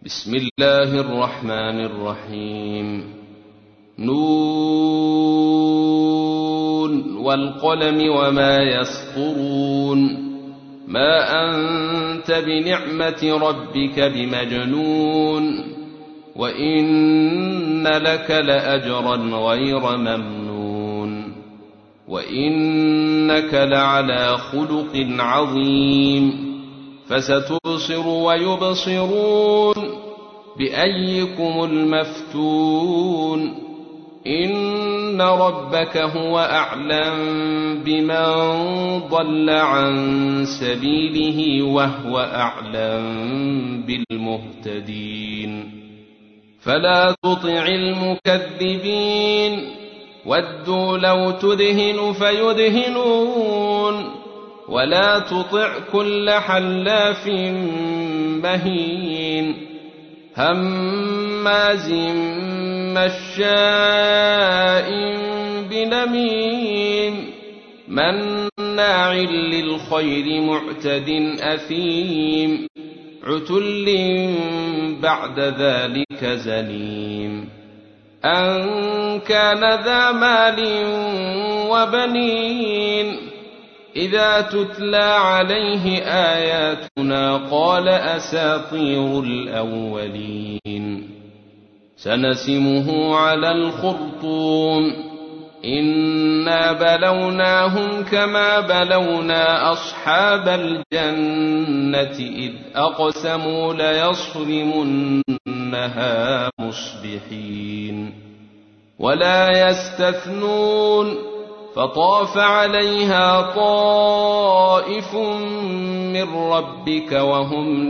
بسم الله الرحمن الرحيم. نون والقلم وما يسطرون. ما أنت بنعمة ربك بمجنون وإن لك لأجرا غير ممنون وإنك لعلى خلق عظيم. فستبصر ويبصرون بأيكم المفتون. إن ربك هو أعلم بمن ضل عن سبيله وهو أعلم بالمهتدين. فلا تطع المكذبين ودوا لو تدهن فيدهنون ولا تطع كل حلاف مهين هماز مشاء بنميم مناع للخير معتد أثيم عتل بعد ذلك زنيم. أن كان ذا مال وبنين إذا تتلى عليه آياتنا قال أساطير الأولين. سنسمه على الخرطوم. إنا بلوناهم كما بلونا أصحاب الجنة إذ أقسموا ليصرمنها مصبحين ولا يستثنون. فطاف عليها طائف من ربك وهم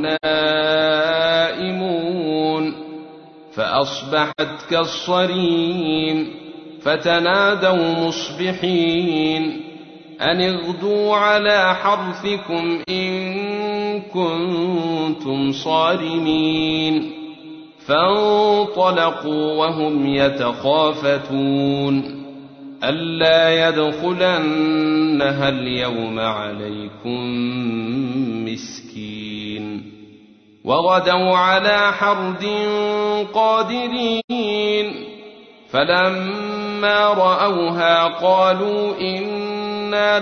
نائمون فأصبحت كالصريم. فتنادوا مصبحين أن اغدوا على حرثكم إن كنتم صارمين. فانطلقوا وهم يتخافتون ألا يدخلنها اليوم عليكم مسكين. وغدوا على حرد قادرين فلما رأوها قالوا إنا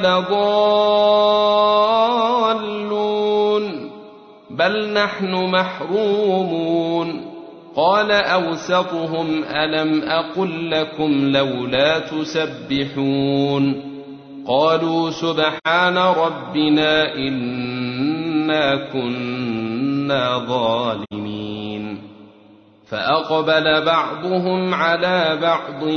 لضالون بل نحن محرومون. قال أوسطهم ألم أقل لكم لولا تسبحون. قالوا سبحان ربنا إنا كنا ظالمين. فأقبل بعضهم على بعض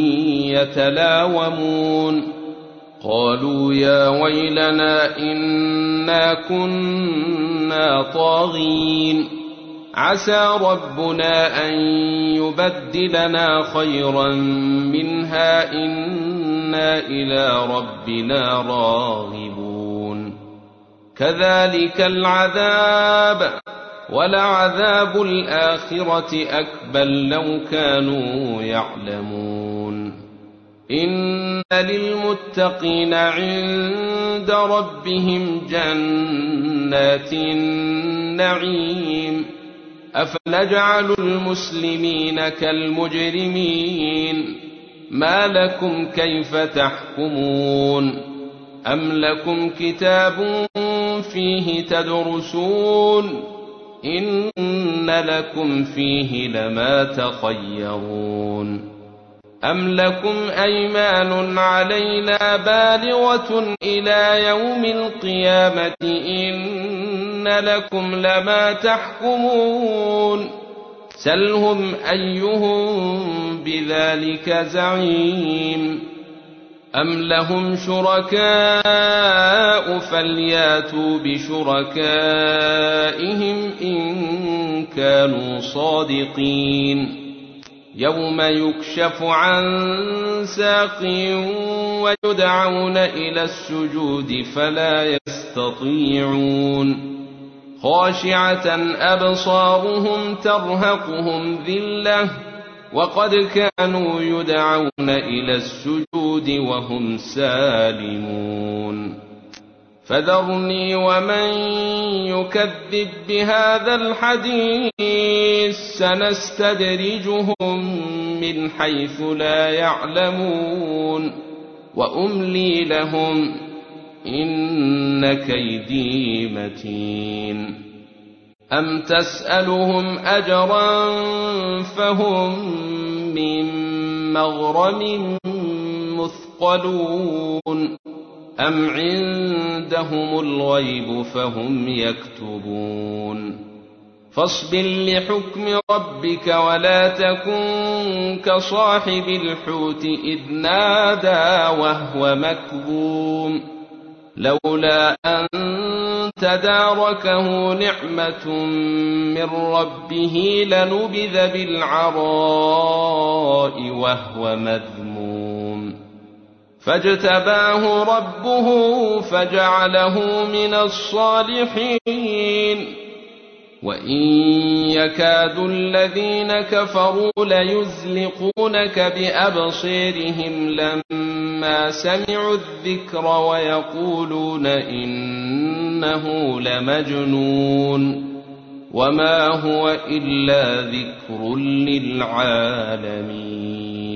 يتلاومون قالوا يا ويلنا إنا كنا طاغين عسى ربنا أن يبدلنا خيرا منها إنا إلى ربنا راغبون. كذلك العذاب ولعذاب الآخرة أكبر لو كانوا يعلمون. إن للمتقين عند ربهم جنات النعيم. أفنجعل المسلمين كالمجرمين ما لكم كيف تحكمون. أم لكم كتاب فيه تدرسون إن لكم فيه لما تخيرون. أم لكم أيمان علينا بالغة إلى يوم القيامة إن لكم لما تحكمون. سلهم أيهم بذلك زعيم. أم لهم شركاء فلياتوا بشركائهم إن كانوا صادقين. يوم يكشف عن ساق ويدعون إلى السجود فلا يستطيعون. خاشعة أبصارهم ترهقهم ذلة وقد كانوا يدعون إلى السجود وهم سالمون. فذرني ومن يكذب بهذا الحديث سنستدرجهم من حيث لا يعلمون وأملي لهم إن كيدي متين أم تسألهم أجرا فهم من مغرم مثقلون أم عندهم الغيب فهم يكتبون فاصبر لحكم ربك ولا تكن كصاحب الحوت إذ نادى وهو مكظوم لولا أن تداركه نعمة من ربه لنبذ بالعراء وهو مذموم فاجتباه ربه فجعله من الصالحين وإن يكاد الذين كفروا ليزلقونك بأبصيرهم لما سمعوا الذكر ويقولون إنه لمجنون وما هو إلا ذكر للعالمين